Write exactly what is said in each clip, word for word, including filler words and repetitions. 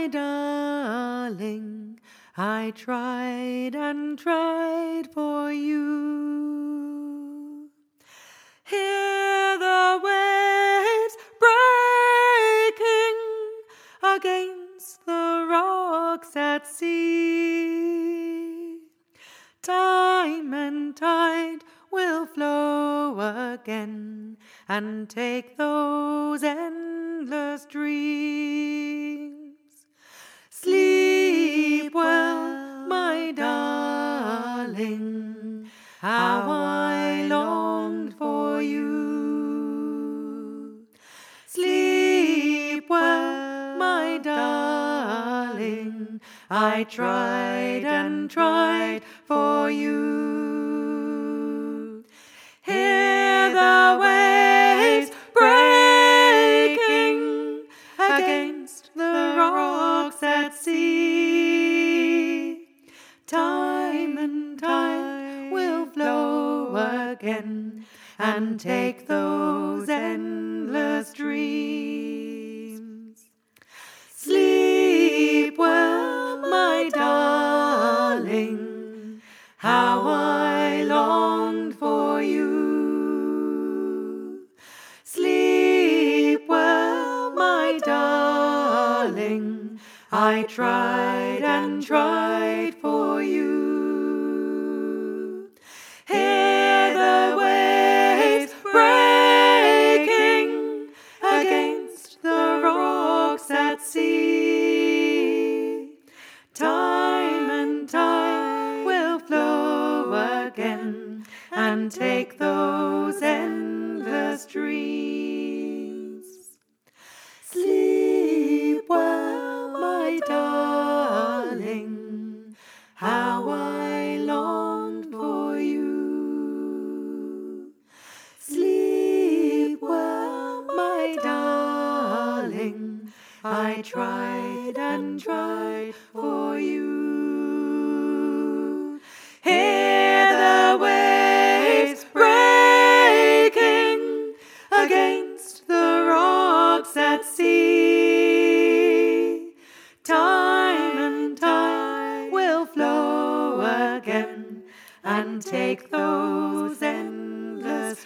my darling, I tried and tried for you. Hear the waves breaking against the rocks at sea. Time and tide will flow again and take those endless dreams. Sleep well, my darling, how I longed for you. Sleep well, my darling, I tried and tried for you. Hear the waves breaking against the rocks at sea. Time and tide will flow again and take those endless dreams. Sleep well, my darling, how I longed for you. Sleep well, my darling, I tried and tried for you. Hear the waves breaking against the rocks at sea. Time and tide will flow again and take those endless dreams. Sleep well, my darling, how I longed for you. Sleep well, my darling, I tried and tried for you. Hear the waves breaking against the rocks at sea. Time and tide will flow again and take those endless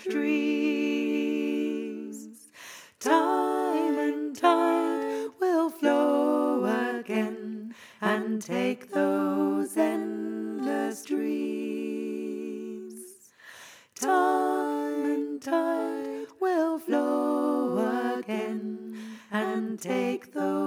dreams. Time and tide will flow again and take those endless dreams. Time and tide will flow again and take those